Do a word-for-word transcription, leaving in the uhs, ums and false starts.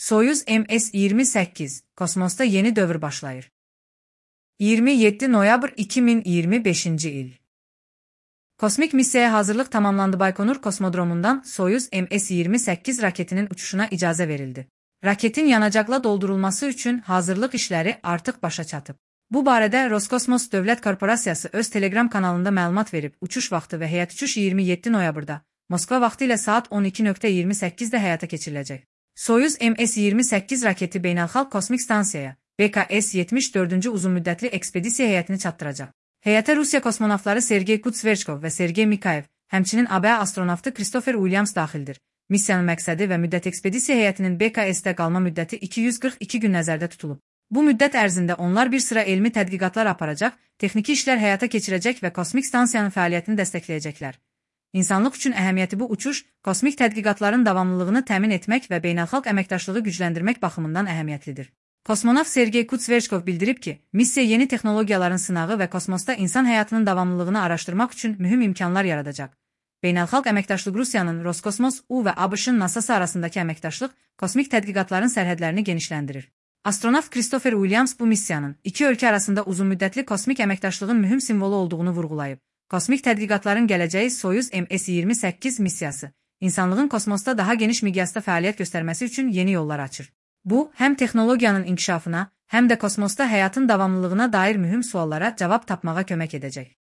Soyuz M S iyirmi səkkiz, kosmosda yeni dövr başlayır. iyirmi yeddi noyabr iki min iyirmi beşinci il. Kosmik missiyaya hazırlık tamamlandı. Baykonur kosmodromundan Soyuz M S iyirmi səkkiz raketinin uçuşuna icazə verildi. Raketin yanacaqla doldurulması üçün hazırlıq işləri artıq başa çatıb. Bu barədə Roskosmos Dövlət Korporasiyası öz Telegram kanalında məlumat verib. Uçuş vaxtı və həyat uçuş iyirmi yeddi noyabrda, Moskva vaxtı ilə saat on iki iyirmi səkkizdə həyata keçiriləcək. Soyuz M S iyirmi səkkiz raketi Beynəlxalq Kosmik Stansiyaya, B K S yetmiş dördüncü uzunmüddətli ekspedisiya heyətini çatdıracaq. Heyətə Rusiya kosmonavtları Sergey Kutsverchkov və Sergey Mikayev, həmçinin A B A astronavtı Christopher Williams daxildir. Missiyanın məqsədi və müddət ekspedisiya heyətinin B K S-də qalma müddəti iki yüz qırx iki gün nəzərdə tutulub. Bu müddət ərzində onlar bir sıra elmi tədqiqatlar aparacaq, texniki işlər həyata keçirəcək və kosmik stansiyanın fəaliyyətini dəstəkləyəcəklər. İnsanlıq üçün əhəmiyyəti bu uçuş, kosmik tədqiqatların davamlılığını təmin etmək və beynəlxalq əməkdaşlığı gücləndirmək baxımından əhəmiyyətlidir. Kosmonavt Sergey Kutsverchkov bildirib ki, missiya yeni texnologiyaların sınağı və kosmosda insan həyatının davamlılığını araşdırmaq üçün mühüm imkanlar yaradacaq. Beynəlxalq əməkdaşlıq Rusiyanın Roskosmos U və ABŞ-ın NASA'sı arasındakı əməkdaşlıq kosmik tədqiqatların sərhədlərini genişləndirir. Astronavt Christopher Williams bu missiyanın iki ölkə arasında uzunmüddətli kosmik əməkdaşlığın mühüm simvolu olduğunu vurğulayıb. Kosmik tədqiqatların gələcəyi Soyuz M S iyirmi səkkiz missiyası, insanlığın kosmosda daha geniş miqyasda fəaliyyət göstərməsi üçün yeni yollar açır. Bu, həm texnologiyanın inkişafına, həm də kosmosda həyatın davamlılığına dair mühüm suallara cavab tapmağa kömək edəcək.